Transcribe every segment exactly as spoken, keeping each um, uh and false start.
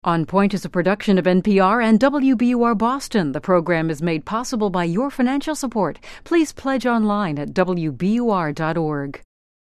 On Point is a production of N P R and W B U R Boston. The program is made possible by your financial support. Please pledge online at w b u r dot org.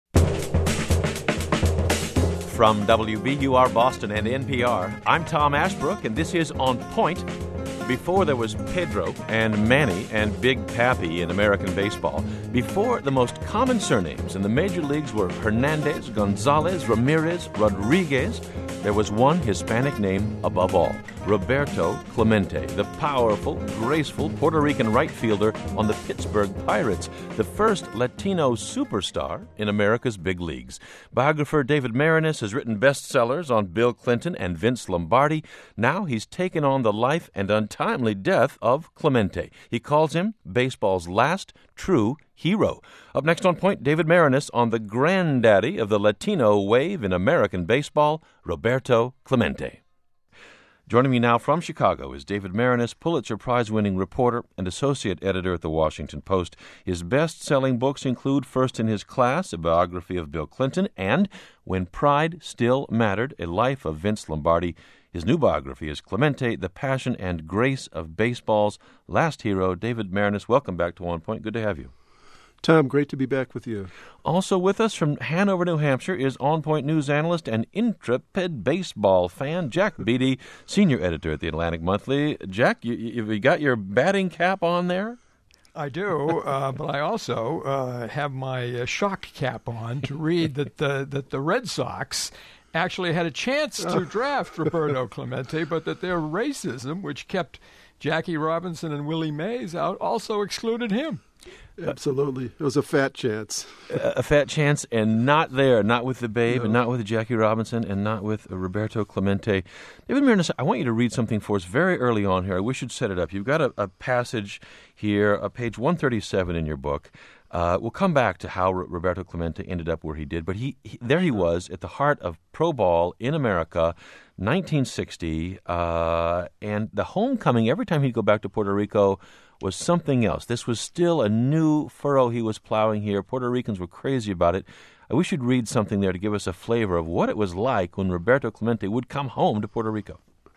From W B U R Boston and N P R, I'm Tom Ashbrook, and this is On Point. Before there was Pedro and Manny and Big Papi in American baseball, before the most common surnames in the major leagues were Hernandez, Gonzalez, Ramirez, Rodriguez, there was one Hispanic name above all, Roberto Clemente, the powerful, graceful Puerto Rican right fielder on the Pittsburgh Pirates, the first Latino superstar in America's big leagues. Biographer David Maraniss has written bestsellers on Bill Clinton and Vince Lombardi. Now he's taken on the life and untimely death of Clemente. He calls him baseball's last true hero. Up next on Point, David Maraniss on the granddaddy of the Latino wave in American baseball, Roberto Clemente. Joining me now from Chicago is David Maraniss, Pulitzer Prize-winning reporter and associate editor at The Washington Post. His best-selling books include First in His Class, a biography of Bill Clinton, and When Pride Still Mattered, a life of Vince Lombardi. His new biography is Clemente, the passion and grace of baseball's last hero. David Maraniss, welcome back to On Point. Good to have you. Tom, great to be back with you. Also with us from Hanover, New Hampshire, is On Point news analyst and intrepid baseball fan, Jack Beatty, senior editor at the Atlantic Monthly. Jack, you, you, you got your batting cap on there? I do, uh, but I also uh, have my uh, shock cap on to read that the that the Red Sox actually had a chance to draft Roberto Clemente, but that their racism, which kept Jackie Robinson and Willie Mays out, also excluded him. Absolutely. It was a fat chance. a, a fat chance, and not there, not with the Babe, no. and not with Jackie Robinson, and not with uh, Roberto Clemente. David Maraniss, I want you to read something for us very early on here. I wish you'd set it up. You've got a, a passage here, uh, page one thirty-seven in your book. Uh, we'll come back to how R- Roberto Clemente ended up where he did, but he, he there he was at the heart of pro ball in America, nineteen sixty, uh, and the homecoming, every time he'd go back to Puerto Rico, was something else. This was still a new furrow he was plowing here. Puerto Ricans were crazy about it. I wish you'd read something there to give us a flavor of what it was like when Roberto Clemente would come home to Puerto Rico.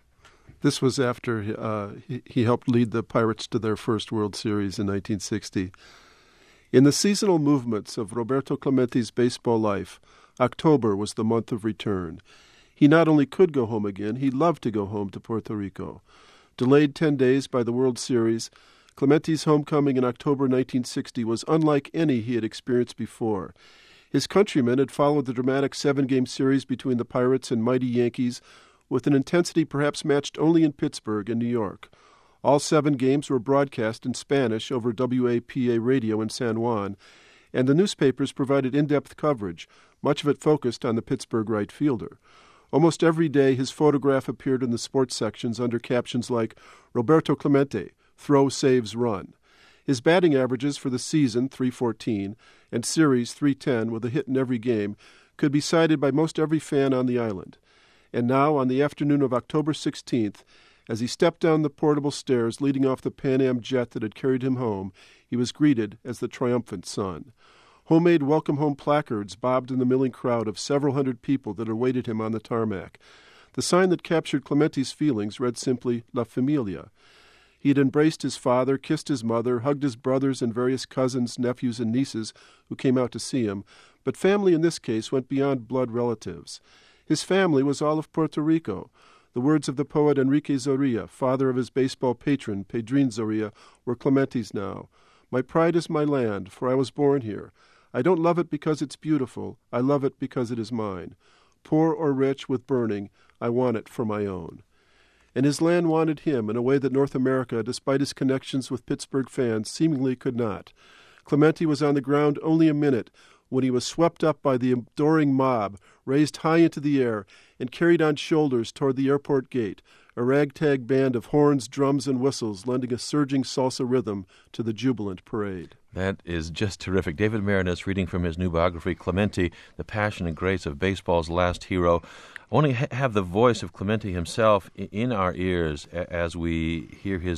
This was after uh, he, he helped lead the Pirates to their first World Series in nineteen sixty. In the seasonal movements of Roberto Clemente's baseball life, October was the month of return. He not only could go home again, he loved to go home to Puerto Rico. Delayed ten days by the World Series, Clemente's homecoming in October nineteen sixty was unlike any he had experienced before. His countrymen had followed the dramatic seven-game series between the Pirates and mighty Yankees with an intensity perhaps matched only in Pittsburgh and New York. All seven games were broadcast in Spanish over W A P A radio in San Juan, and the newspapers provided in-depth coverage, much of it focused on the Pittsburgh right fielder. Almost every day his photograph appeared in the sports sections under captions like, Roberto Clemente, throw, saves, run. His batting averages for the season, three fourteen, and series, three ten, with a hit in every game, could be cited by most every fan on the island. And now, on the afternoon of October sixteenth, as he stepped down the portable stairs leading off the Pan Am jet that had carried him home, he was greeted as the triumphant son. Homemade welcome home placards bobbed in the milling crowd of several hundred people that awaited him on the tarmac. The sign that captured Clemente's feelings read simply, La Familia. He had embraced his father, kissed his mother, hugged his brothers and various cousins, nephews, and nieces who came out to see him, but family in this case went beyond blood relatives. His family was all of Puerto Rico. The words of the poet Enrique Zorrilla, father of his baseball patron, Pedrin Zorrilla, were Clemente's now. My pride is my land, for I was born here. I don't love it because it's beautiful. I love it because it is mine. Poor or rich with burning, I want it for my own. And his land wanted him in a way that North America, despite his connections with Pittsburgh fans, seemingly could not. Clemente was on the ground only a minute when he was swept up by the adoring mob, raised high into the air, and carried on shoulders toward the airport gate, a ragtag band of horns, drums, and whistles lending a surging salsa rhythm to the jubilant parade. That is just terrific. David Maraniss reading from his new biography, Clemente, The Passion and Grace of Baseball's Last Hero. I want to ha- have the voice of Clemente himself in our ears as we hear his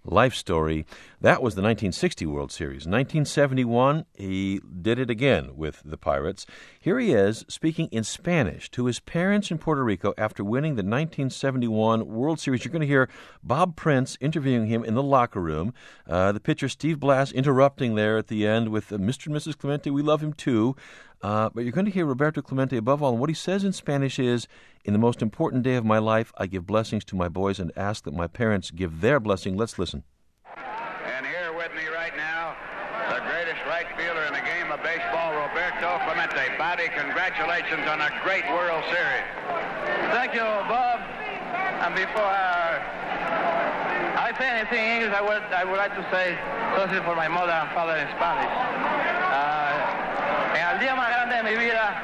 life story. That was the nineteen sixty World Series. nineteen seventy-one, he did it again with the Pirates. Here he is speaking in Spanish to his parents in Puerto Rico after winning the nineteen seventy-one World Series. You're going to hear Bob Prince interviewing him in the locker room. Uh, the pitcher Steve Blass interrupting there at the end with uh, Mister and Missus Clemente, we love him too. Uh, but you're going to hear Roberto Clemente above all. And what he says in Spanish is, in the most important day of my life, I give blessings to my boys and ask that my parents give their blessing. Let's listen. And here with me right now, the greatest right fielder in the game of baseball, Roberto Clemente. Buddy, congratulations on a great World Series. Thank you, Bob. And before uh, I say anything in English, I would, I would like to say something for my mother and father in Spanish. Uh, En el día más grande de mi vida,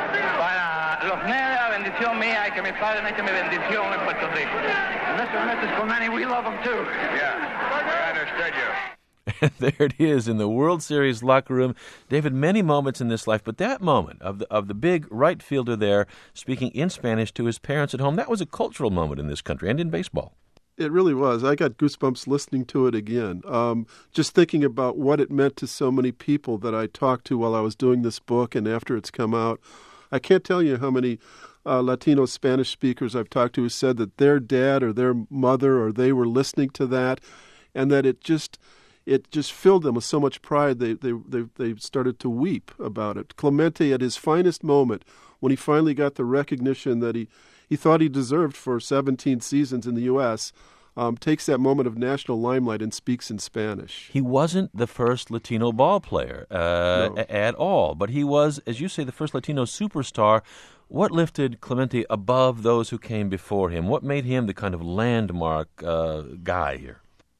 para los nenes, la bendición mía y que mi padre me eche mi bendición en Puerto Rico. And Mister and Missus Clemente, we love them too. Yeah, I understood you. There it is in the World Series locker room. David, many moments in this life, but that moment of the of the big right fielder there speaking in Spanish to his parents at home, that was a cultural moment in this country and in baseball. It really was. I got goosebumps listening to it again. Um, just thinking about what it meant to so many people that I talked to while I was doing this book and after it's come out. I can't tell you how many uh, Latino Spanish speakers I've talked to who said that their dad or their mother or they were listening to that, and that it just it just filled them with so much pride they they they, they started to weep about it. Clemente, at his finest moment, when he finally got the recognition that he he thought he deserved for seventeen seasons in the U S, um, takes that moment of national limelight and speaks in Spanish. He wasn't the first Latino ball player uh, No. at all, but he was, as you say, the first Latino superstar. What lifted Clemente above those who came before him? What made him the kind of landmark uh, guy here?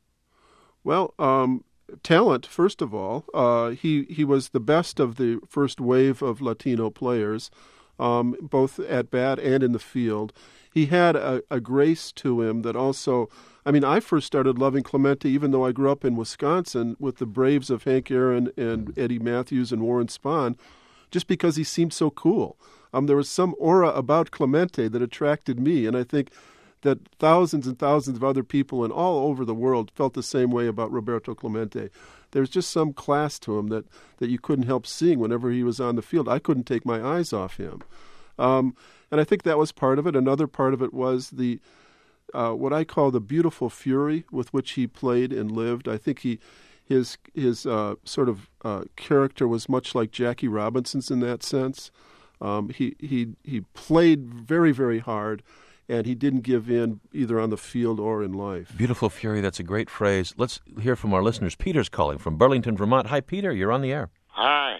Well, um, talent, first of all. Uh, he, he was the best of the first wave of Latino players. Um, both at bat and in the field. He had a, a grace to him that also, I mean, I first started loving Clemente even though I grew up in Wisconsin with the Braves of Hank Aaron and Eddie Matthews and Warren Spahn, just because he seemed so cool. Um, there was some aura about Clemente that attracted me, and I think that thousands and thousands of other people and all over the world felt the same way about Roberto Clemente. There's just some class to him that, that you couldn't help seeing whenever he was on the field. I couldn't take my eyes off him. Um, and I think that was part of it. Another part of it was the uh, what I call the beautiful fury with which he played and lived. I think he his his uh, sort of uh, character was much like Jackie Robinson's in that sense. Um, he, he, he played very, very hard, and he didn't give in either on the field or in life. Beautiful fury, that's a great phrase. Let's hear from our listeners. Peter's calling from Burlington, Vermont. Hi, Peter, you're on the air. Hi.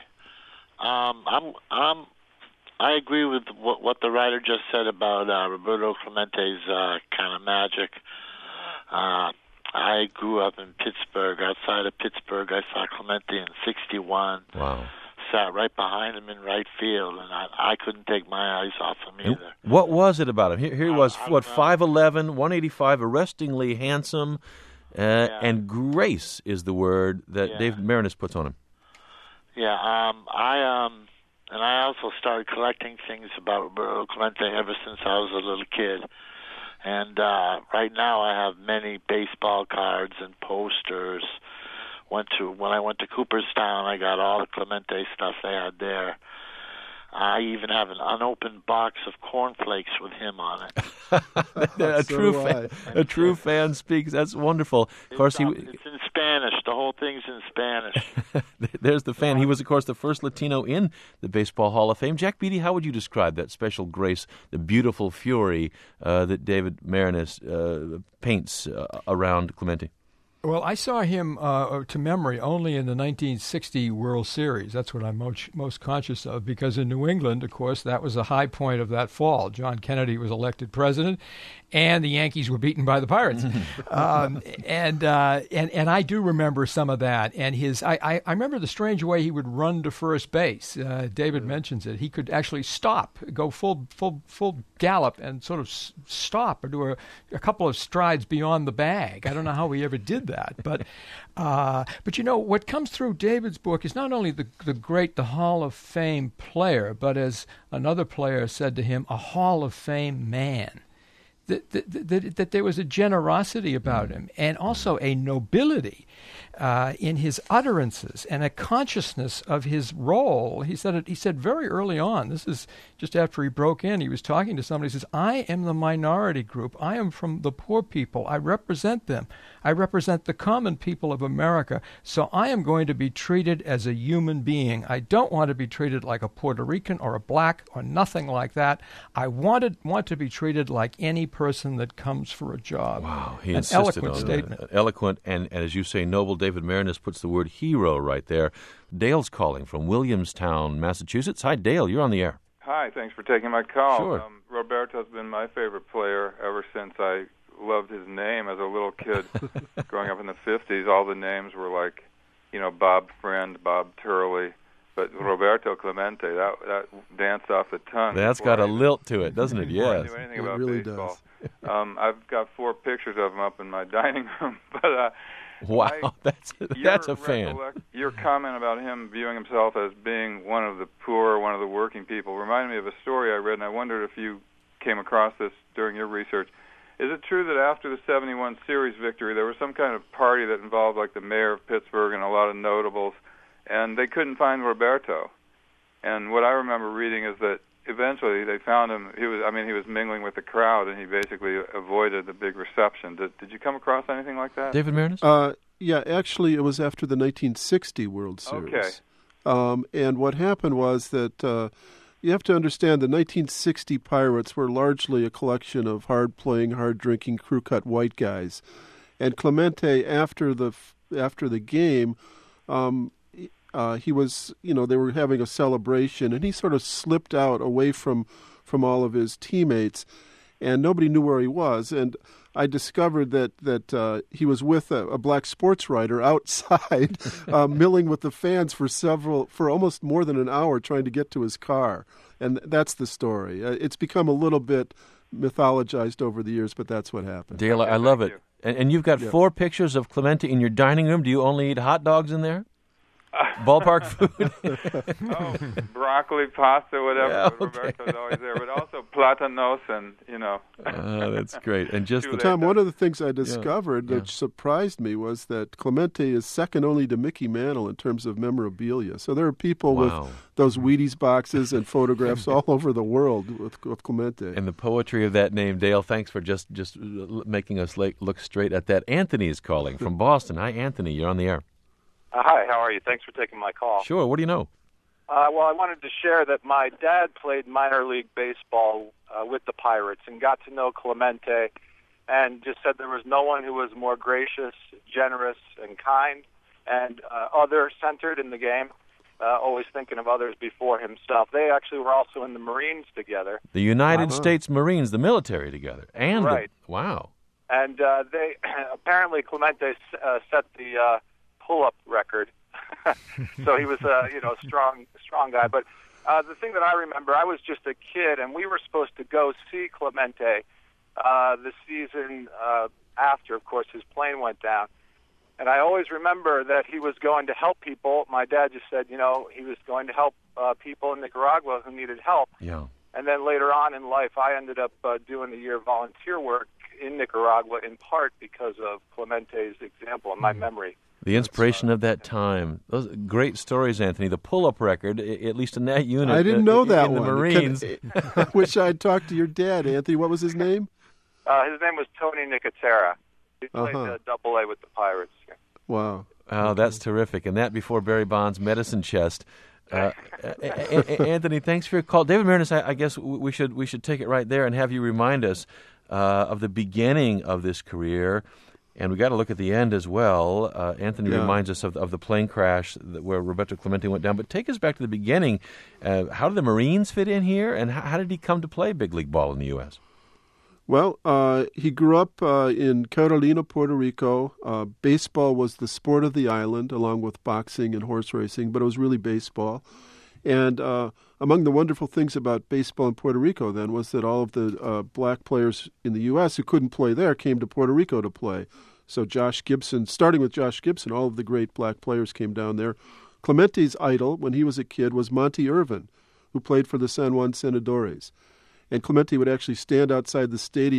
Um, I'm, I'm, I agree with what, what the writer just said about uh, Roberto Clemente's uh, kind of magic. Uh, I grew up in Pittsburgh. Outside of Pittsburgh, I saw Clemente in sixty-one. Wow. Sat right behind him in right field, and I, I couldn't take my eyes off him either. What was it about him? Here, here he was, I, I what, know. five eleven, one eighty-five, arrestingly handsome, uh, Yeah. and grace is the word that Yeah. David Marinus puts on him. Yeah, um, I um, and I also started collecting things about Roberto Clemente ever since I was a little kid. And uh, right now, I have many baseball cards and posters. Went to when I went to Cooperstown, I got all the Clemente stuff they had there. I even have an unopened box of cornflakes with him on it. a So true do fan, a true fan speaks. That's wonderful. Of course, he. It's, it's in Spanish. The whole thing's in Spanish. There's the fan. He was, of course, the first Latino in the Baseball Hall of Fame. Jack Beatty, how would you describe that special grace, the beautiful fury uh, that David Marinus uh, paints uh, around Clemente? Well, I saw him uh, to memory only in the nineteen sixty World Series. That's what I'm most, most conscious of, because in New England, of course, that was the high point of that fall. John Kennedy was elected president, and the Yankees were beaten by the Pirates. um, and, uh, and and I do remember some of that. And his, I, I, I remember the strange way he would run to first base. Uh, David mentions it. He could actually stop, go full full full gallop, and sort of s- stop or do a, a couple of strides beyond the bag. I don't know how he ever did that, but uh, but you know what comes through David's book is not only the the great, the Hall of Fame player, but as another player said to him, a Hall of Fame man. that, that, that, that there was a generosity about him, and also a nobility uh, in his utterances and a consciousness of his role. He said it. He said very early on. This is just after he broke in. He was talking to somebody. He says, "I am the minority group. I am from the poor people. I represent them. I represent the common people of America. So I am going to be treated as a human being. I don't want to be treated like a Puerto Rican or a black or nothing like that. I wanted want to be treated like any person that comes for a job." Wow, he An insisted eloquent on statement. that. Eloquent, and, and as you say, noble. David Marinus puts the word hero right there. Dale's calling from Williamstown, Massachusetts. Hi, Dale. You're on the air. Hi, thanks for taking my call. Sure. Um, Roberto's been my favorite player ever since I loved his name as a little kid. Growing up in the fifties, all the names were like, you know, Bob Friend, Bob Turley. But Roberto Clemente, that that danced off the tongue. That's got a lilt to it, doesn't it? Before I Yes. knew anything It about really baseball. does. um, I've got four pictures of him up in my dining room. But uh, Wow, I, that's that's a fan. Your comment about him viewing himself as being one of the poor, one of the working people, reminded me of a story I read, and I wondered if you came across this during your research. Is it true that after the seventy-one series victory, there was some kind of party that involved like the mayor of Pittsburgh and a lot of notables, and they couldn't find Roberto? And what I remember reading is that eventually they found him. He was, I mean, he was mingling with the crowd, and he basically avoided the big reception. Did, did you come across anything like that? David Marinus? Uh, yeah, actually, it was after the nineteen sixty World Series. Okay. Um, and what happened was that uh, you have to understand the nineteen sixty Pirates were largely a collection of hard-playing, hard-drinking, crew-cut white guys. And Clemente, after the after the game, um, uh, he was, you know, they were having a celebration, and he sort of slipped out away from from all of his teammates, and nobody knew where he was. And I discovered that that uh, he was with a, a black sports writer outside, uh, milling with the fans for several, for almost more than an hour, trying to get to his car. And that's the story. Uh, it's become a little bit mythologized over the years, but that's what happened. Dale, I Okay, love thank it. you. And, and you've got Yeah. four pictures of Clemente in your dining room. Do you only eat hot dogs in there? Ballpark food? Oh, broccoli, pasta, whatever. Yeah, But okay. Roberto's always there. But also platanos and, you know. Oh, that's great. And just Too the late. Tom, one of the things I discovered yeah. that surprised me was that Clemente is second only to Mickey Mantle in terms of memorabilia. So there are people Wow. with those Wheaties boxes and photographs all over the world with, with Clemente. and the poetry of that name, Dale. Thanks for just just l- making us like, look straight at that. Anthony is calling from Boston. Hi, Anthony. You're on the air. Uh, hi, how are you? Thanks for taking my call. Sure. What do you know? Uh, well, I wanted to share that my dad played minor league baseball uh, with the Pirates and got to know Clemente, and just said there was no one who was more gracious, generous, and kind, and uh, other-centered in the game, uh, always thinking of others before himself. They actually were also in the Marines together. The United Wow. States Marines, the military together. And the- Right. wow. And uh, they apparently Clemente uh, set the uh, pull-up record. So he was, uh, you know, a strong, strong guy. But uh, the thing that I remember, I was just a kid, and we were supposed to go see Clemente uh, the season uh, after, of course, his plane went down. And I always remember that he was going to help people. My dad just said, you know, he was going to help uh, people in Nicaragua who needed help. Yeah. And then later on in life, I ended up uh, doing a year of volunteer work in Nicaragua, in part because of Clemente's example and my memory. The inspiration of that time. Those great stories, Anthony. The pull-up record, i- at least in that unit. I didn't uh, know in that the one. Marines. I wish I'd talked to your dad, Anthony. What was his name? Uh, his name was Tony Nicotera. He played Uh-huh. uh, Double A with the Pirates. Wow. Oh, that's terrific. And that before Barry Bonds' medicine chest. Uh, a- a- a- Anthony, thanks for your call. David Marinus, I, I guess we should we should take it right there and have you remind us uh, of the beginning of this career. And we got to look at the end as well. Uh, Anthony Yeah. reminds us of, of the plane crash that, where Roberto Clemente went down. But take us back to the beginning. Uh, how did the Marines fit in here, and how, how did he come to play big league ball in the U S? Well, uh, he grew up uh, in Carolina, Puerto Rico. Uh, baseball was the sport of the island, along with boxing and horse racing, but it was really baseball. And uh, among the wonderful things about baseball in Puerto Rico then was that all of the uh, black players in the U S who couldn't play there came to Puerto Rico to play. So Josh Gibson, starting with Josh Gibson, all of the great black players came down there. Clemente's idol when he was a kid was Monty Irvin, who played for the San Juan Senadores. And Clemente would actually stand outside the stadium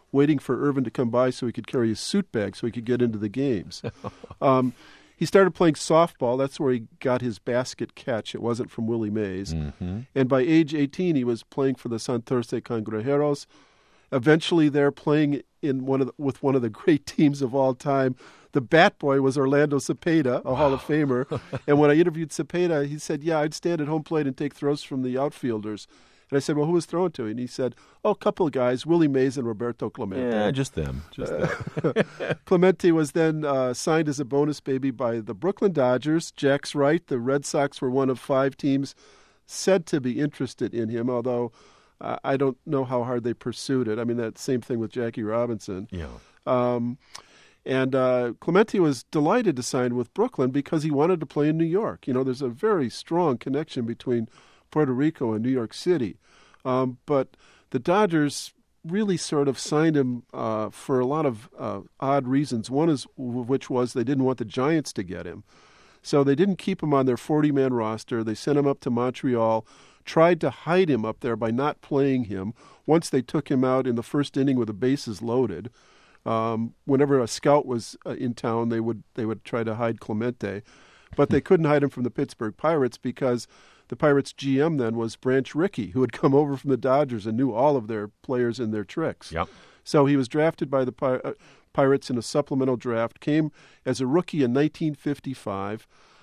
waiting for Irvin to come by so he could carry his suit bag so he could get into the games. um, he started playing softball. That's where he got his basket catch. It wasn't from Willie Mays. Mm-hmm. And by age eighteen, he was playing for the Santurce Cangrejeros. Eventually, they're playing in one of the, with one of the great teams of all time. The bat boy was Orlando Cepeda, a wow. Hall of Famer. And when I interviewed Cepeda, he said, yeah, I'd stand at home plate and take throws from the outfielders. And I said, well, who was throwing to? And he said, oh, a couple of guys, Willie Mays and Roberto Clemente. Yeah, just them. Just them. Clemente was then uh, signed as a bonus baby by the Brooklyn Dodgers. Jack's right. The Red Sox were one of five teams said to be interested in him, although uh, I don't know how hard they pursued it. I mean, that same thing with Jackie Robinson. Yeah. Um, and uh, Clemente was delighted to sign with Brooklyn because he wanted to play in New York. You know, there's a very strong connection between Puerto Rico and New York City. Um, but the Dodgers really sort of signed him uh, for a lot of uh, odd reasons, one is which was they didn't want the Giants to get him. So they didn't keep him on their forty-man roster. They sent him up to Montreal, tried to hide him up there by not playing him. Once they took him out in the first inning with the bases loaded. Um, whenever a scout was uh, in town, they would they would try to hide Clemente. But they couldn't hide him from the Pittsburgh Pirates because the Pirates' G M then was Branch Rickey, who had come over from the Dodgers and knew all of their players and their tricks. Yep. So he was drafted by the Pir- uh, Pirates in a supplemental draft, came as a rookie in nineteen fifty-five,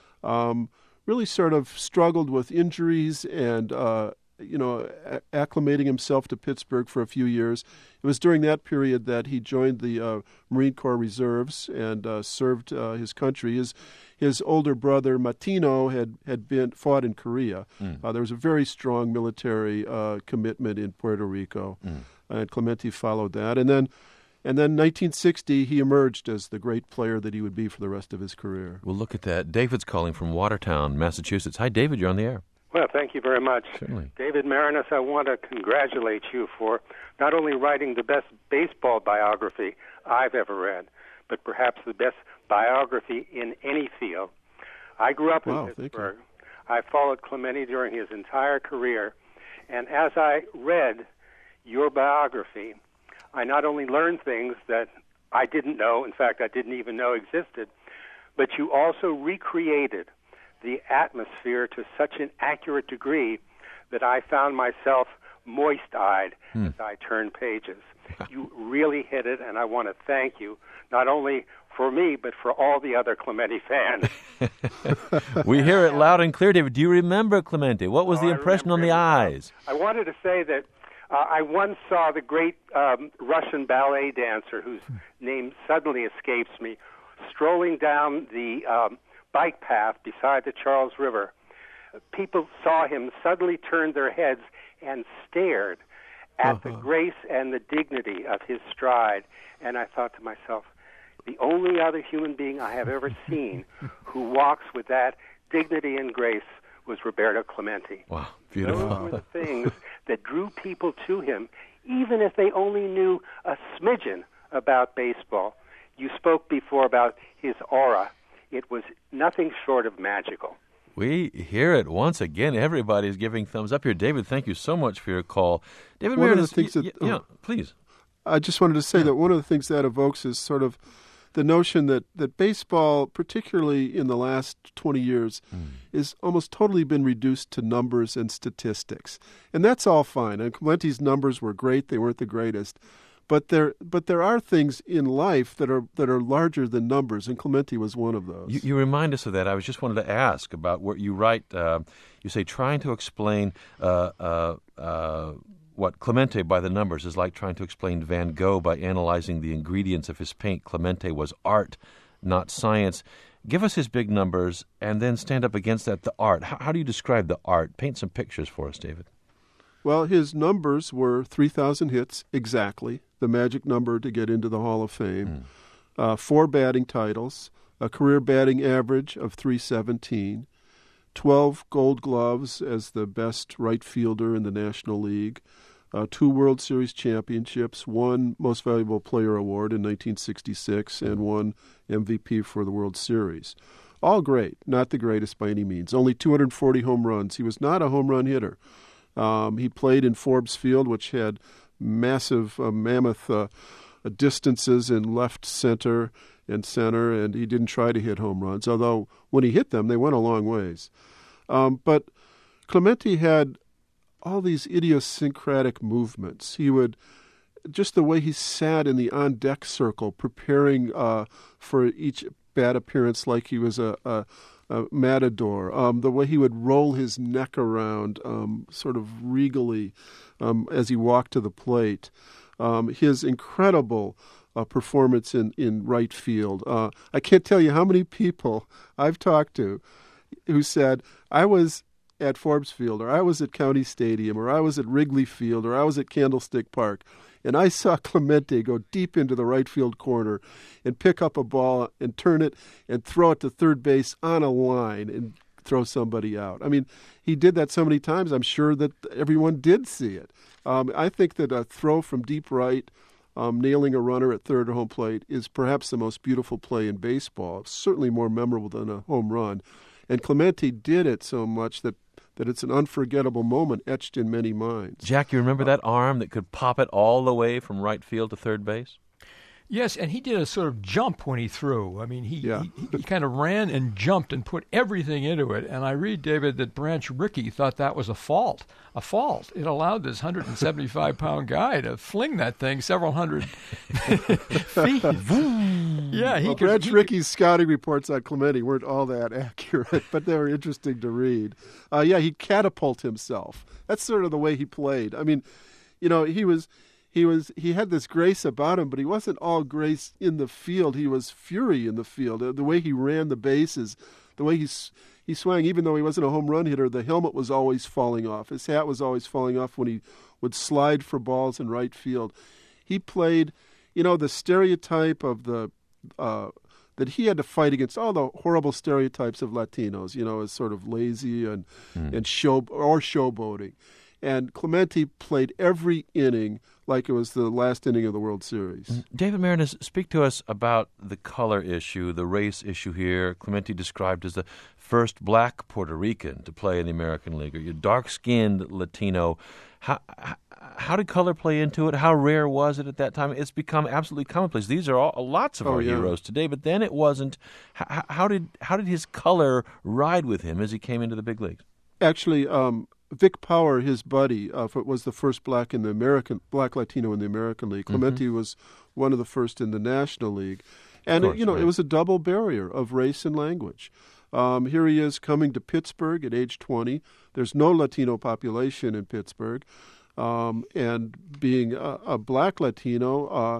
um, really sort of struggled with injuries and, uh, you know, a- acclimating himself to Pittsburgh for a few years. It was during that period that he joined the uh, Marine Corps Reserves and uh, served uh, his country. His His older brother, Matino, had, had been fought in Korea. Mm. Uh, there was a very strong military uh, commitment in Puerto Rico, mm. and Clemente followed that. And then and then nineteen sixty, he emerged as the great player that he would be for the rest of his career. Well, look at that. David's calling from Watertown, Massachusetts. Hi, David. You're on the air. Well, thank you very much. Certainly. David Marinas, I want to congratulate you for not only writing the best baseball biography I've ever read, but perhaps the best biography in any field. I grew up wow, in Pittsburgh. I followed Clemente during his entire career, and as I read your biography, I not only learned things that I didn't know, in fact, I didn't even know existed, but you also recreated the atmosphere to such an accurate degree that I found myself moist-eyed hmm. as I turned pages. You really hit it, and I want to thank you, not only for me, but for all the other Clemente fans. We hear it loud and clear, David. Do you remember Clemente? What was oh, the impression on the eyes? I wanted to say that uh, I once saw the great um, Russian ballet dancer, whose name suddenly escapes me, strolling down the um, bike path beside the Charles River. People saw him, suddenly turned their heads and stared at uh-huh. the grace and the dignity of his stride. And I thought to myself, the only other human being I have ever seen who walks with that dignity and grace was Roberto Clemente. Wow, beautiful. Those were the things that drew people to him, even if they only knew a smidgen about baseball. You spoke before about his aura. It was nothing short of magical. We hear it once again. Everybody's giving thumbs up here. David, thank you so much for your call. David, one Marinas, of the things y- that, y- yeah, oh, please. I just wanted to say yeah. that one of the things that evokes is sort of the notion that, that baseball, particularly in the last twenty years, mm. is almost totally been reduced to numbers and statistics. And that's all fine. And Clemente's numbers were great. They weren't the greatest. But there, but there are things in life that are that are larger than numbers, and Clemente was one of those. You, you remind us of that. I was just wanted to ask about what you write. Uh, you say trying to explain uh, uh, uh, what Clemente by the numbers is like trying to explain Van Gogh by analyzing the ingredients of his paint. Clemente was art, not science. Give us his big numbers, and then stand up against that the art. How, how do you describe the art? Paint some pictures for us, David. Well, his numbers were three thousand hits exactly, the magic number to get into the Hall of Fame, mm. uh, four batting titles, a career batting average of three seventeen, twelve Gold Gloves as the best right fielder in the National League, uh, two World Series championships, one Most Valuable Player award in nineteen sixty-six, and one M V P for the World Series. All great, not the greatest by any means. Only two hundred forty home runs. He was not a home run hitter. Um, he played in Forbes Field, which had massive, uh, mammoth uh, distances in left center and center, and he didn't try to hit home runs, although when he hit them, they went a long ways. Um, but Clemente had all these idiosyncratic movements. He would, just the way he sat in the on-deck circle, preparing uh, for each bat appearance like he was a, a, a matador, um, the way he would roll his neck around um, sort of regally um, as he walked to the plate, um, his incredible uh, performance in, in right field. Uh, I can't tell you how many people I've talked to who said, I was at Forbes Field, or I was at County Stadium, or I was at Wrigley Field, or I was at Candlestick Park, and I saw Clemente go deep into the right field corner and pick up a ball and turn it and throw it to third base on a line and throw somebody out. I mean, he did that so many times, I'm sure that everyone did see it. Um, I think that a throw from deep right, um, nailing a runner at third or home plate, is perhaps the most beautiful play in baseball. It's certainly more memorable than a home run. And Clemente did it so much that that it's an unforgettable moment etched in many minds. Jack, you remember that arm that could pop it all the way from right field to third base? Yes, and he did a sort of jump when he threw. I mean, he, yeah. he, he kind of ran and jumped and put everything into it. And I read, David, that Branch Rickey thought that was a fault. A fault. It allowed this one hundred seventy-five pound guy to fling that thing several hundred feet. Yeah, he well, could, Branch he Rickey's could, scouting reports on Clemente weren't all that accurate, but they were interesting to read. Uh, yeah, he'd catapult himself. That's sort of the way he played. I mean, you know, he was... He was he had this grace about him, but he wasn't all grace in the field. He was fury in the field. The way he ran the bases, the way he he swung, even though he wasn't a home run hitter, the helmet was always falling off. His hat was always falling off when he would slide for balls in right field. He played, you know, the stereotype of the uh, that he had to fight against all the horrible stereotypes of Latinos, you know, as sort of lazy and mm. and show or showboating. And Clemente played every inning like it was the last inning of the World Series. David Marinus, speak to us about the color issue, the race issue here. Clemente described as the first black Puerto Rican to play in the American League, or your dark-skinned Latino. How, how did color play into it? How rare was it at that time? It's become absolutely commonplace. These are all, lots of oh, our yeah. heroes today, but then it wasn't. How, how did how did his color ride with him as he came into the big leagues? Actually, um, Vic Power, his buddy, uh, was the first black in the American black Latino in the American League. Clemente mm-hmm. was one of the first in the National League, and course, it, you know right. it was a double barrier of race and language. Um, here he is coming to Pittsburgh at age twenty. There's no Latino population in Pittsburgh, um, and being a, a black Latino, uh,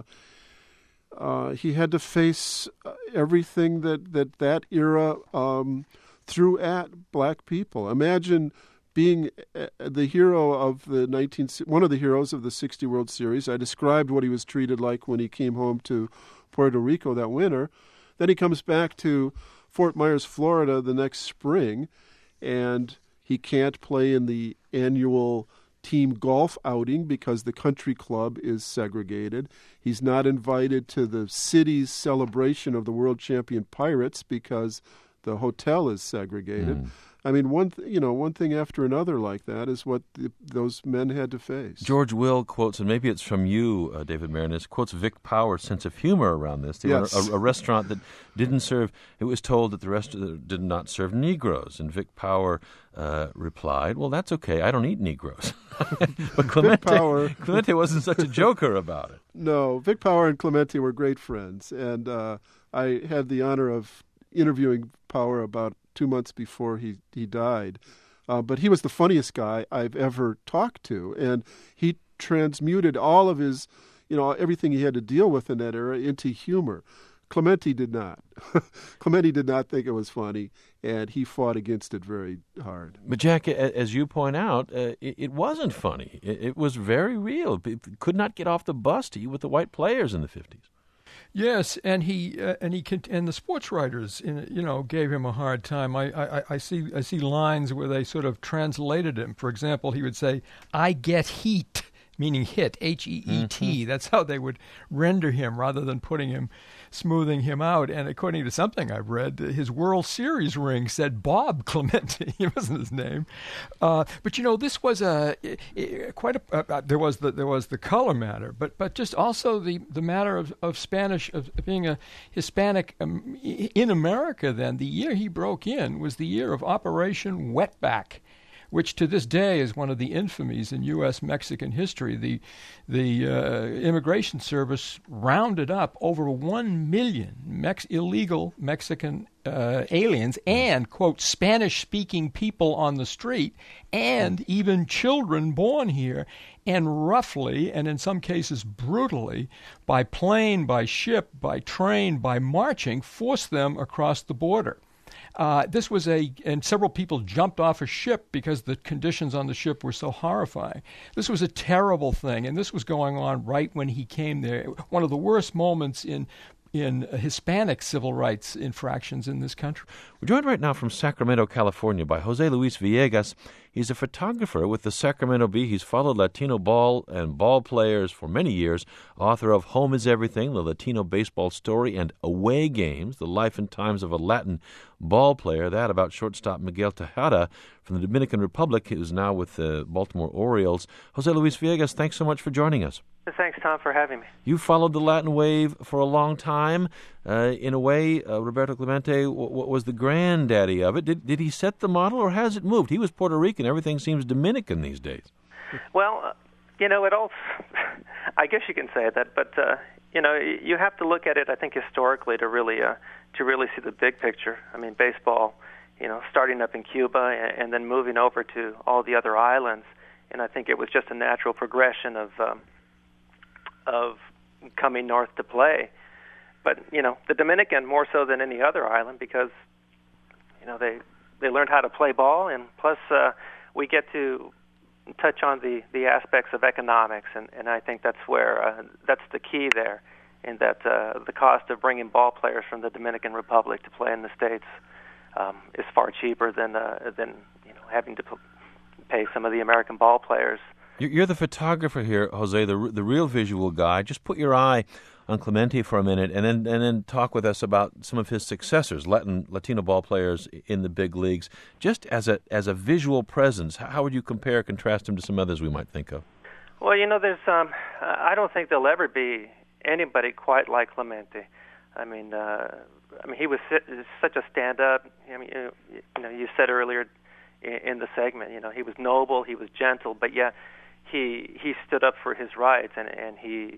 uh, he had to face everything that that that era um, threw at black people. Imagine being the hero of the nineteen one of the heroes of the sixty World Series. I described what he was treated like when he came home to Puerto Rico that winter. Then he comes back to Fort Myers, Florida the next spring, and he can't play in the annual team golf outing because the country club is segregated. He's not invited to the city's celebration of the world champion Pirates because the hotel is segregated. Mm. I mean, one th- you know, one thing after another like that is what the, those men had to face. George Will quotes, and maybe it's from you, uh, David Marinus, quotes Vic Power's sense of humor around this. They yes. were a, a restaurant that didn't serve, it was told that the restaurant did not serve Negroes. And Vic Power uh, replied, well, that's okay, I don't eat Negroes. But Clemente, Power, Clemente wasn't such a joker about it. No, Vic Power and Clemente were great friends. And uh, I had the honor of interviewing Power about two months before he, he died. Uh, but he was the funniest guy I've ever talked to. And he transmuted all of his, you know, everything he had to deal with in that era into humor. Clemente did not. Clemente did not think it was funny, and he fought against it very hard. But, Jack, as you point out, uh, it, it wasn't funny. It, it was very real. It could not get off the bus to you with the white players in the fifties. Yes, and he uh, and he and the sports writers, you know, gave him a hard time. I, I, I see I see lines where they sort of translated him. For example, he would say, "I get heat," meaning hit, H E E T. Mm-hmm. That's how they would render him rather than putting him, smoothing him out. And according to something I've read, his World Series ring said Bob Clemente. It wasn't his name. Uh, but, you know, this was a, a quite a, uh, there was the there was the color matter, but but just also the, the matter of, of Spanish, of being a Hispanic um, in America then. The year he broke in was the year of Operation Wetback, which to this day is one of the infamies in U S Mexican history. The the uh, Immigration Service rounded up over one million Mex- illegal Mexican uh, aliens and, quote, Spanish-speaking people on the street, and even children born here, and roughly, and in some cases brutally, by plane, by ship, by train, by marching, forced them across the border. Uh, this was a, and several people jumped off a ship because the conditions on the ship were so horrifying. This was a terrible thing, and this was going on right when he came there. One of the worst moments in in Hispanic civil rights infractions in this country. We're joined right now from Sacramento, California, by Jose Luis Villegas. He's a photographer with the Sacramento Bee. He's followed Latino ball and ball players for many years, author of Home is Everything, The Latino Baseball Story, and Away Games, The Life and Times of a Latin Ball Player. That about shortstop Miguel Tejada from the Dominican Republic, who's now with the Baltimore Orioles. Jose Luis Villegas, thanks so much for joining us. Thanks, Tom, for having me. You followed the Latin wave for a long time. Uh, in a way, uh, Roberto Clemente w- w- was the granddaddy of it. Did, did he set the model, or has it moved? He was Puerto Rican. Everything seems Dominican these days. Well, uh, you know, it all, I guess you can say that, but, uh, you know, you have to look at it, I think, historically to really, uh, to really see the big picture. I mean, baseball, you know, starting up in Cuba and, and then moving over to all the other islands, and I think it was just a natural progression of um, of coming north to play. But, you know, the Dominican more so than any other island because, you know, they they learned how to play ball, and plus uh, we get to touch on the, the aspects of economics, and, and I think that's where uh, that's the key there, in that uh, the cost of bringing ball players from the Dominican Republic to play in the States um, is far cheaper than uh, than you know having to p- pay some of the American ball players. You're the photographer here, Jose, the the real visual guy. Just put your eye on Clemente for a minute, and then and then talk with us about some of his successors, Latin Latino ball players in the big leagues. Just as a as a visual presence, how would you compare, contrast him to some others we might think of? Well, you know, there's um, I don't think there'll ever be anybody quite like Clemente. I mean, uh, I mean, he was such a stand-up. I mean, you, you know, you said earlier in, in the segment, you know, he was noble, he was gentle, but yeah. He he stood up for his rights, and, and he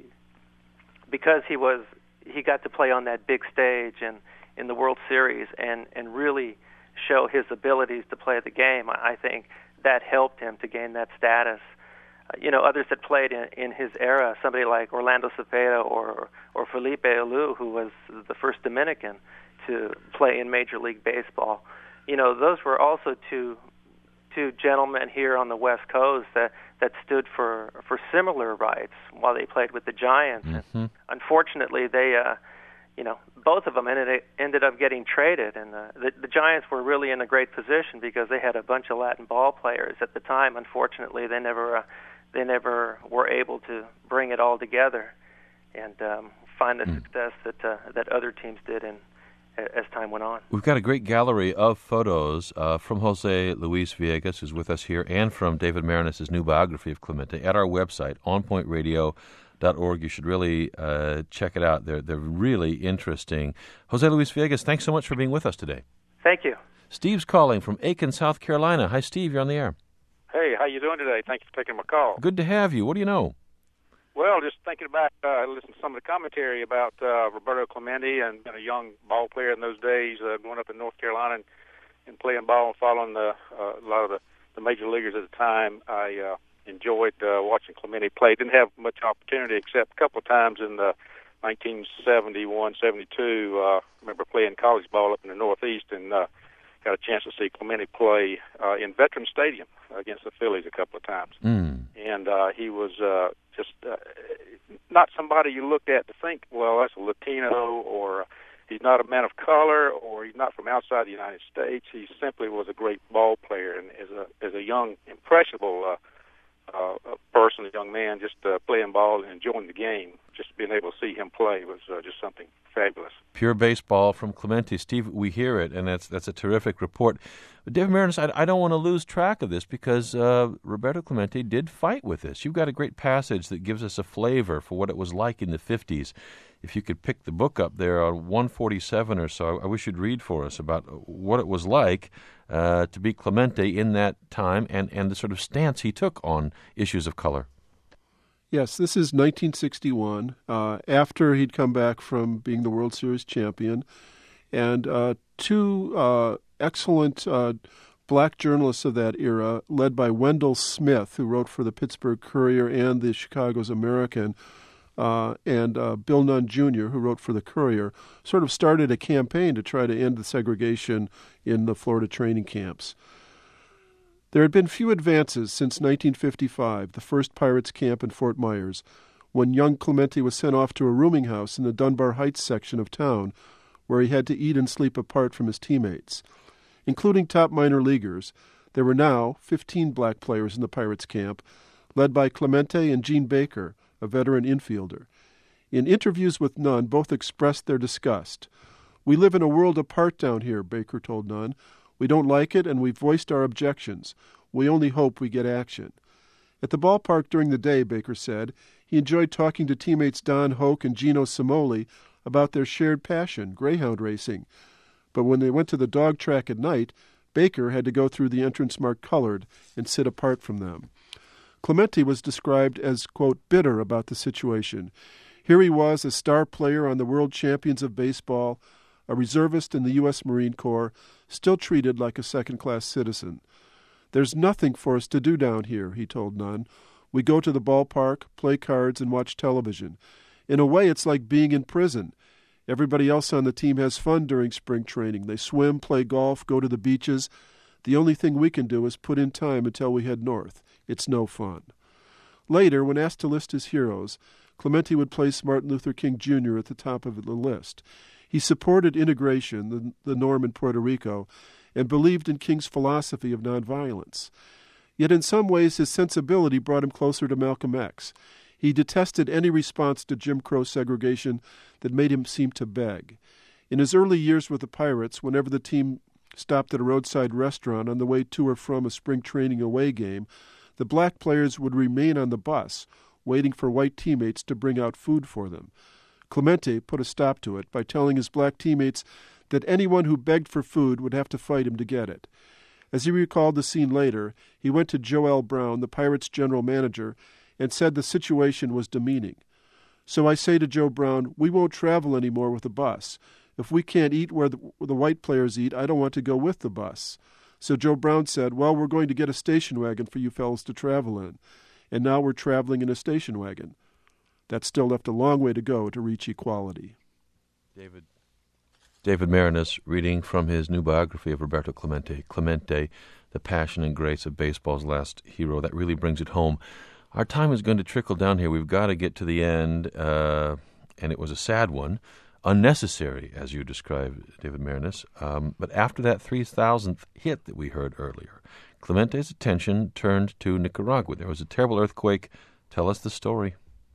because he was he got to play on that big stage and in the World Series and, and really show his abilities to play the game. I think that helped him to gain that status. Uh, you know, others that played in, in his era, somebody like Orlando Cepeda or or Felipe Alou, who was the first Dominican to play in Major League Baseball. You know, those were also two two gentlemen here on the West Coast that, that stood for for similar rights while they played with the Giants. Mm-hmm. And unfortunately, they, uh, you know, both of them ended ended up getting traded, and uh, the, the Giants were really in a great position because they had a bunch of Latin ball players at the time. Unfortunately, they never uh, they never were able to bring it all together and um, find the mm. success that uh, that other teams did in. As time went on. We've got a great gallery of photos uh, from Jose Luis Villegas, who's with us here, and from David Marinus' new biography of Clemente at our website, on point radio dot org. You should really uh, check it out. They're, they're really interesting. Jose Luis Villegas, thanks so much for being with us today. Thank you. Steve's calling from Aiken, South Carolina. Hi, Steve. You're on the air. Hey, how you doing today? Thanks for taking my call. Good to have you. What do you know? Well, just thinking about, uh, listening to some of the commentary about uh, Roberto Clemente and being a young ball player in those days, uh, going up in North Carolina and, and playing ball and following the, uh, a lot of the, the major leaguers at the time. I uh, enjoyed uh, watching Clemente play. Didn't have much opportunity except a couple of times in the nineteen seventy-one seventy-two. Uh, I remember playing college ball up in the Northeast and uh, got a chance to see Clemente play uh, in Veterans Stadium against the Phillies a couple of times. Mm. And uh, he was uh, just uh, not somebody you looked at to think, well, that's a Latino, or he's not a man of color, or he's not from outside the United States. He simply was a great ball player, and as a as a young, impressionable uh, uh, person, a young man. man, just uh, playing ball and enjoying the game. Just being able to see him play was uh, just something fabulous. Pure baseball from Clemente. Steve, we hear it, and that's that's a terrific report. But David Marinis, I, I don't want to lose track of this because uh, Roberto Clemente did fight with this. You've got a great passage that gives us a flavor for what it was like in the fifties. If you could pick the book up there on one forty-seven or so, I wish you'd read for us about what it was like uh, to be Clemente in that time and, and the sort of stance he took on issues of color. Yes, this is nineteen sixty-one, uh, after he'd come back from being the World Series champion, and uh, two uh, excellent uh, black journalists of that era, led by Wendell Smith, who wrote for the Pittsburgh Courier and the Chicago's American, uh, and uh, Bill Nunn Junior, who wrote for the Courier, sort of started a campaign to try to end the segregation in the Florida training camps. There had been few advances since nineteen fifty-five, the first Pirates camp in Fort Myers, when young Clemente was sent off to a rooming house in the Dunbar Heights section of town, where he had to eat and sleep apart from his teammates. Including top minor leaguers, there were now fifteen black players in the Pirates camp, led by Clemente and Gene Baker, a veteran infielder. In interviews with Nunn, both expressed their disgust. "We live in a world apart down here," Baker told Nunn. "We don't like it, and we've voiced our objections. We only hope we get action." At the ballpark during the day, Baker said, he enjoyed talking to teammates Don Hoke and Gino Simoli about their shared passion, greyhound racing. But when they went to the dog track at night, Baker had to go through the entrance marked colored and sit apart from them. Clemente was described as, quote, bitter about the situation. Here he was, a star player on the World Champions of Baseball, a reservist in the U S Marine Corps, still treated like a second-class citizen. "There's nothing for us to do down here," he told Nunn. "We go to the ballpark, play cards, and watch television. In a way, it's like being in prison. Everybody else on the team has fun during spring training. They swim, play golf, go to the beaches. The only thing we can do is put in time until we head north. It's no fun." Later, when asked to list his heroes, Clemente would place Martin Luther King Junior at the top of the list. He supported integration, the, the norm in Puerto Rico, and believed in King's philosophy of nonviolence. Yet in some ways his sensibility brought him closer to Malcolm X. He detested any response to Jim Crow segregation that made him seem to beg. In his early years with the Pirates, whenever the team stopped at a roadside restaurant on the way to or from a spring training away game, the black players would remain on the bus, waiting for white teammates to bring out food for them. Clemente put a stop to it by telling his black teammates that anyone who begged for food would have to fight him to get it. As he recalled the scene later, he went to Joel Brown, the Pirates' general manager, and said the situation was demeaning. "So I say to Joe Brown, we won't travel anymore with the bus. If we can't eat where the, where the white players eat, I don't want to go with the bus." So Joe Brown said, "Well, we're going to get a station wagon for you fellas to travel in." And now we're traveling in a station wagon. That still left a long way to go to reach equality. David David Marinis reading from his new biography of Roberto Clemente, Clemente, the passion and grace of baseball's last hero. That really brings it home. Our time is going to trickle down here. We've got to get to the end, uh, and it was a sad one, unnecessary, as you described, David Marinis. Um, but after that three thousandth hit that we heard earlier, Clemente's attention turned to Nicaragua. There was a terrible earthquake. Tell us the story.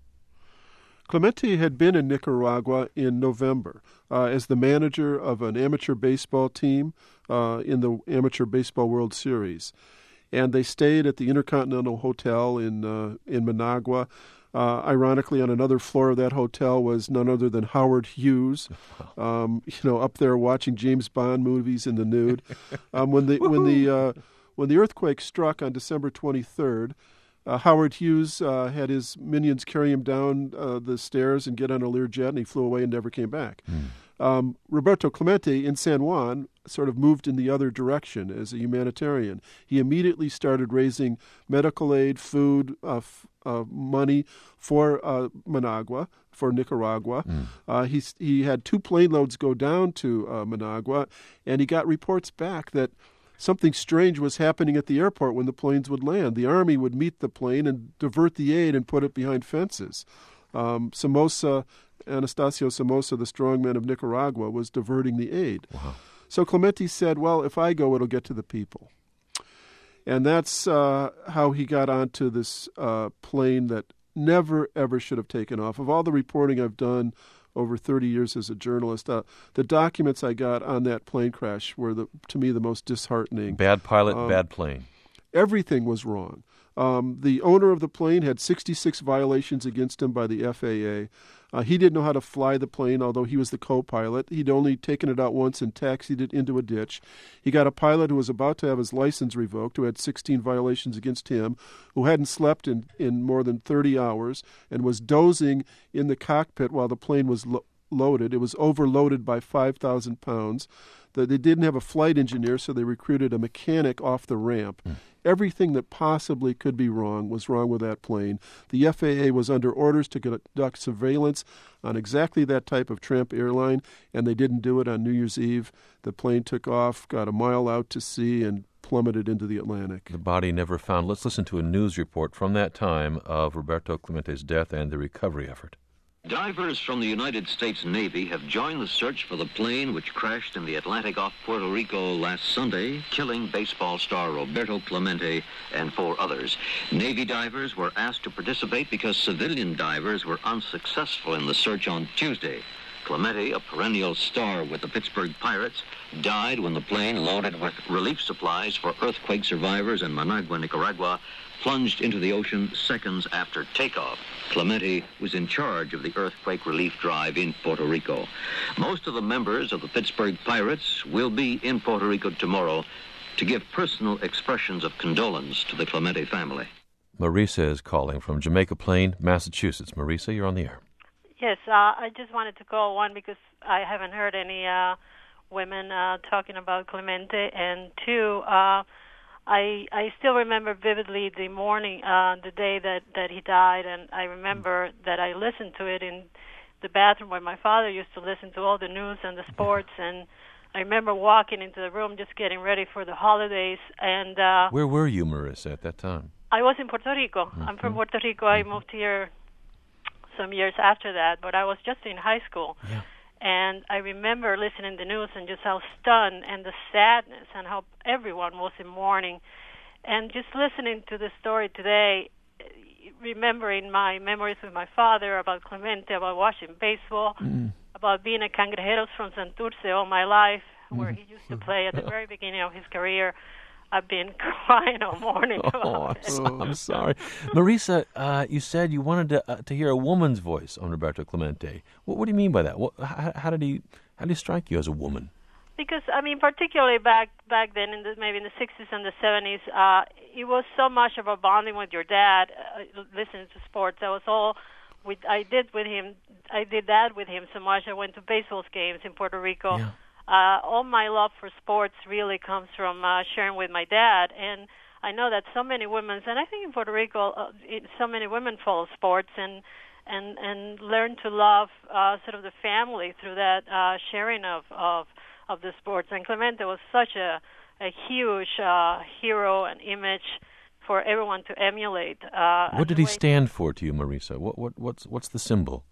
Clemente had been in Nicaragua in November uh, as the manager of an amateur baseball team uh, in the Amateur Baseball World Series. And they stayed at the Intercontinental Hotel in uh, in Managua. Uh, ironically, on another floor of that hotel was none other than Howard Hughes, um, you know, up there watching James Bond movies in the nude. Um, when the when the uh, when the earthquake struck on December twenty-third, Uh, Howard Hughes uh, had his minions carry him down uh, the stairs and get on a Learjet, and he flew away and never came back. Mm. Um, Roberto Clemente in San Juan sort of moved in the other direction as a humanitarian. He immediately started raising medical aid, food, uh, f- uh, money for uh, Managua, for Nicaragua. Mm. Uh, he, he had two plane loads go down to uh, Managua, and he got reports back that something strange was happening at the airport when the planes would land. The Army would meet the plane and divert the aid and put it behind fences. Um, Somoza, Anastasio Somoza, the strongman of Nicaragua, was diverting the aid. Wow. So Clemente said, well, if I go, it'll get to the people. And that's uh, how he got onto this uh, plane that never, ever should have taken off. Of all the reporting I've done over thirty years as a journalist, uh, the documents I got on that plane crash were, the, to me, the most disheartening. Bad pilot, um, bad plane. Everything was wrong. Um, the owner of the plane had sixty-six violations against him by the F A A. Uh, he didn't know how to fly the plane, although he was the co-pilot. He'd only taken it out once and taxied it into a ditch. He got a pilot who was about to have his license revoked, who had sixteen violations against him, who hadn't slept in, in more than thirty hours, and was dozing in the cockpit while the plane was lo- loaded. It was overloaded by five thousand pounds. The, they didn't have a flight engineer, so they recruited a mechanic off the ramp. Mm. Everything that possibly could be wrong was wrong with that plane. The F A A was under orders to conduct surveillance on exactly that type of tramp airline, and they didn't do it on New Year's Eve. The plane took off, got a mile out to sea, and plummeted into the Atlantic. The body never found. Let's listen to a news report from that time of Roberto Clemente's death and the recovery effort. Divers from the United States Navy have joined the search for the plane which crashed in the Atlantic off Puerto Rico last Sunday, killing baseball star Roberto Clemente and four others. Navy divers were asked to participate because civilian divers were unsuccessful in the search on Tuesday. Clemente, a perennial star with the Pittsburgh Pirates, died when the plane loaded with relief supplies for earthquake survivors in Managua, Nicaragua, plunged into the ocean seconds after takeoff. Clemente was in charge of the earthquake relief drive in Puerto Rico. Most of the members of the Pittsburgh Pirates will be in Puerto Rico tomorrow to give personal expressions of condolence to the Clemente family. Marisa is calling from Jamaica Plain, Massachusetts. Marisa, you're on the air. Yes, uh, I just wanted to call, one, because I haven't heard any uh, women uh, talking about Clemente, and two, uh, I I still remember vividly the morning, uh, the day that, that he died, and I remember that I listened to it in the bathroom where my father used to listen to all the news and the sports, and I remember walking into the room just getting ready for the holidays. And uh, where were you, Marisa, at that time? I was in Puerto Rico. Mm-hmm. I'm from Puerto Rico. I moved here some years after that, but I was just in high school. Yeah. And I remember listening to the news and just how stunned and the sadness and how everyone was in mourning. And just listening to the story today, remembering my memories with my father about Clemente, about watching baseball, mm. about being a Cangrejeros from Santurce all my life, where he used to play at the very beginning of his career. I've been crying all morning. Oh, I'm, so, I'm sorry. Marisa, uh, you said you wanted to uh, to hear a woman's voice on Roberto Clemente. What, what do you mean by that? What, how, how did he how did he strike you as a woman? Because, I mean, particularly back back then, in the, maybe in the sixties and the seventies, uh, it was so much of a bonding with your dad, uh, listening to sports. That was all we, I did with him. I did that with him so much. I went to baseball games in Puerto Rico. Yeah. Uh, all my love for sports really comes from uh, sharing with my dad, and I know that so many women, and I think in Puerto Rico, uh, it, so many women follow sports and and and learn to love uh, sort of the family through that uh, sharing of, of of the sports. And Clemente was such a a huge uh, hero and image for everyone to emulate. Uh, what did he stand for to you, Marisa? What what what's what's the symbol?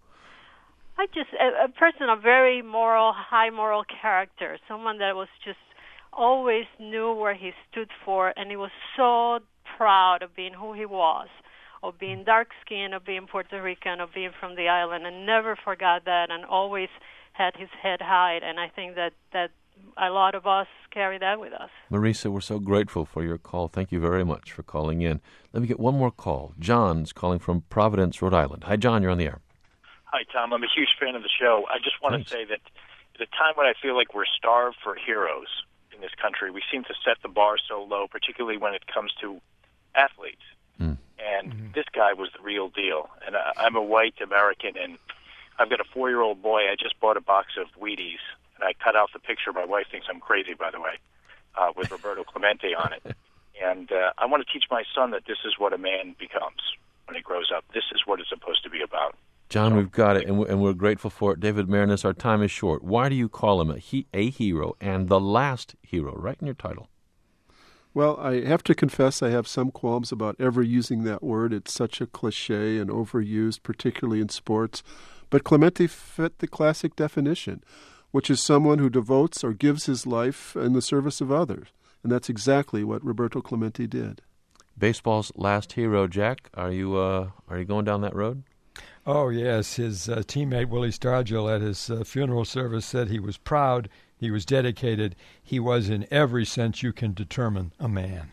I just, a, a person of very moral, high moral character, someone that was just always knew where he stood for, and he was so proud of being who he was, of being dark-skinned, of being Puerto Rican, of being from the island, and never forgot that, and always had his head high, and I think that, that a lot of us carry that with us. Marisa, we're so grateful for your call. Thank you very much for calling in. Let me get one more call. John's calling from Providence, Rhode Island. Hi, John, you're on the air. Hi, Tom. I'm a huge fan of the show. I just want Thanks. to say that at a time when I feel like we're starved for heroes in this country, we seem to set the bar so low, particularly when it comes to athletes. Mm. And Mm-hmm. this guy was the real deal. And I, I'm a white American, and I've got a four-year-old boy. I just bought a box of Wheaties, and I cut out the picture. My wife thinks I'm crazy, by the way, uh, with Roberto Clemente on it. And uh, I want to teach my son that this is what a man becomes when he grows up. This is what it's supposed to be about. John, we've got it, and we're, and we're grateful for it. David Marinus, our time is short. Why do you call him a, he, a hero and the last hero, right in your title? Well, I have to confess I have some qualms about ever using that word. It's such a cliche and overused, particularly in sports. But Clemente fit the classic definition, which is someone who devotes or gives his life in the service of others. And that's exactly what Roberto Clemente did. baseball's last hero. Jack, are you uh, are you going down that road? Oh, yes. His uh, teammate, Willie Stargell, at his uh, funeral service said he was proud, he was dedicated, he was in every sense you can determine a man.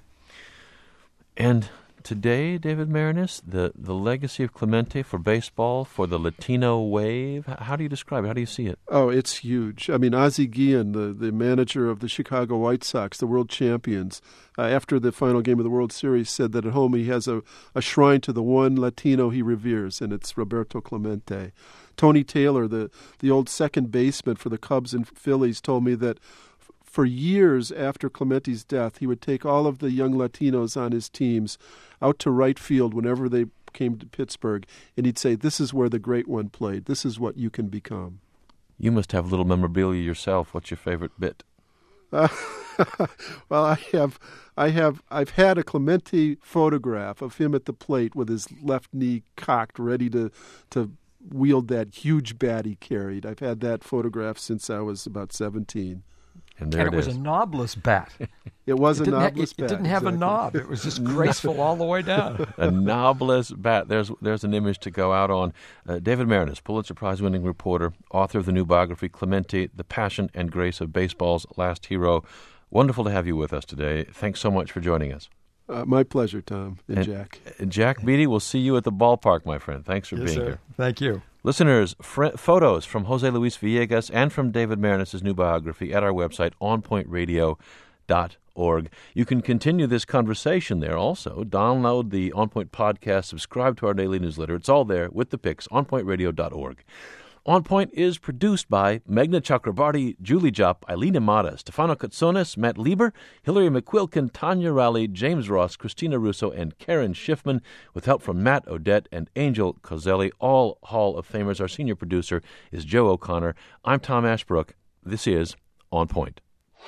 And today, David Marinas, the, the legacy of Clemente for baseball, for the Latino wave, how do you describe it? How do you see it? Oh, it's huge. I mean, Ozzie Guillen, the, the manager of the Chicago White Sox, the world champions, uh, after the final game of the World Series, said that at home he has a, a shrine to the one Latino he reveres, and it's Roberto Clemente. Tony Taylor, the, the old second baseman for the Cubs and Phillies, told me that for years after Clemente's death, he would take all of the young Latinos on his teams out to right field whenever they came to Pittsburgh, and he'd say, "This is where the great one played. This is what you can become." You must have little memorabilia yourself. What's your favorite bit? Uh, well, I have, I have, I've had a Clemente photograph of him at the plate with his left knee cocked, ready to to wield that huge bat he carried. I've had that photograph since I was about seventeen. And, there and it, it was is. a knobless bat. It was it a knobless knobless ha- it, bat. It didn't have exactly. a knob. It was just graceful all the way down. A knobless bat. There's there's an image to go out on. Uh, David Marinas, Pulitzer Prize-winning reporter, author of the new biography, Clemente, The Passion and Grace of Baseball's Last Hero. Wonderful to have you with us today. Thanks so much for joining us. Uh, my pleasure, Tom and, and Jack. Uh, Jack Beatty, we'll see you at the ballpark, my friend. Thanks for yes, being sir. here. Thank you. Listeners, fr- photos from Jose Luis Villegas and from David Marinas' new biography at our website, on point radio dot org. You can continue this conversation there also. Download the On Point podcast, subscribe to our daily newsletter. It's all there with the pics, on point radio dot org. On Point is produced by Meghna Chakrabarti, Julie Jopp, Eileen Amata, Stefano Katsonis, Matt Lieber, Hillary McQuilkin, Tanya Rowley, James Ross, Christina Russo, and Karen Schiffman, with help from Matt Odette and Angel Coselli, all Hall of Famers. Our senior producer is Joe O'Connor. I'm Tom Ashbrook. This is On Point.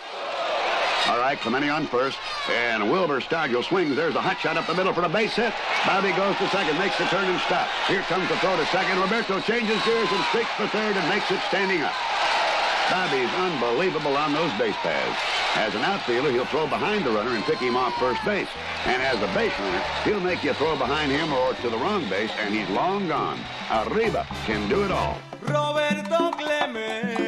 All right, Clemente on first, and Wilbur Stargell swings. There's a hot shot up the middle for a base hit. Bobby goes to second, makes the turn and stops. Here comes the throw to second. Roberto changes gears and streaks for third and makes it standing up. Bobby's unbelievable on those base paths. As an outfielder, he'll throw behind the runner and pick him off first base. And as a base runner, he'll make you throw behind him or to the wrong base, and he's long gone. Arriba can do it all. Roberto Clemente.